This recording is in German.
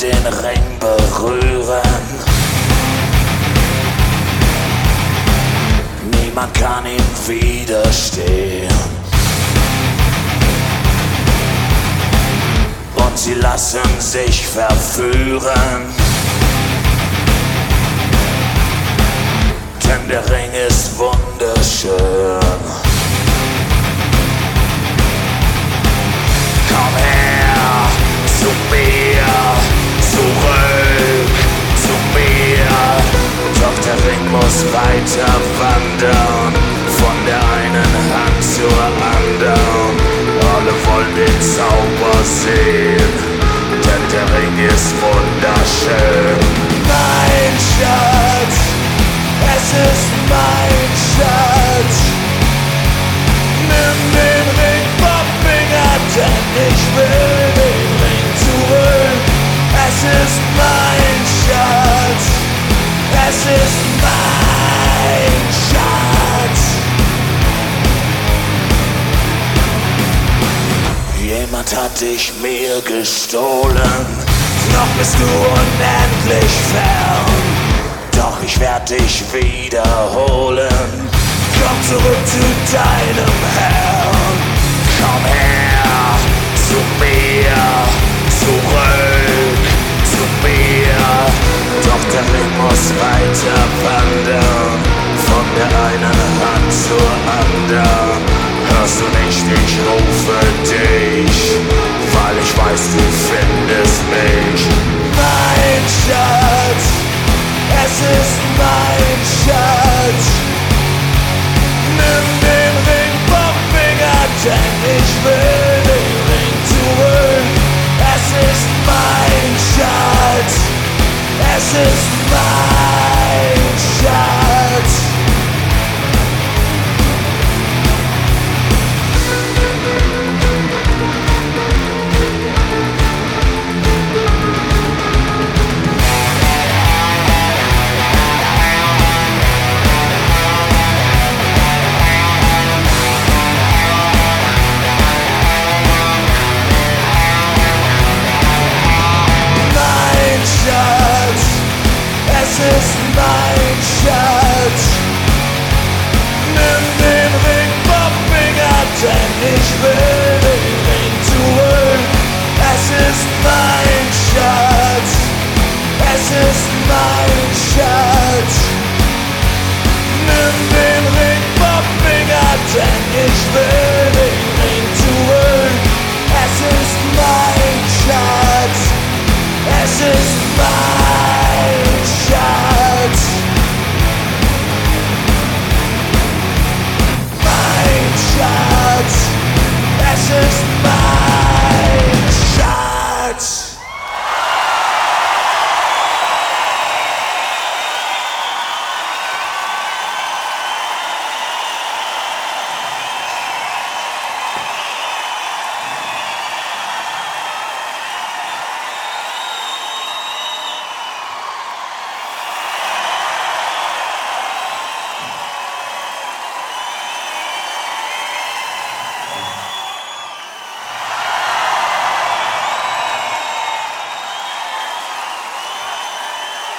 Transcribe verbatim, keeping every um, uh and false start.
den Ring berühren. Niemand kann ihm widerstehen. Und sie lassen sich verführen. Denn der Ring ist wunderschön. Komm her zu mir, zurück zu mir. Doch der Ring muss weiter wandern, von der einen Hand zur anderen. Alle wollen den Zauber sehen, denn der Ring ist wunderschön. Mein Schatz, es ist mein Schatz. Nimm den Ring vom Finger, denn ich will den Ring zurück. Es ist mein Schatz, es ist mein Schatz. Jemand hat dich mir gestohlen, noch bist du unendlich fern. Doch ich werd dich wiederholen. Komm zurück zu deinem Herrn. Komm her zu mir, zurück zu mir. Doch der Ring muss weiter wandern, von der einen Hand zur anderen. Hörst du nicht, ich rufe dich, weil ich weiß, du findest mich. Mein Schatz, es ist mein Schatz. Nimm den Ring vom Finger, denn ich will den Ring zurück. Es ist mein Schatz, es ist mein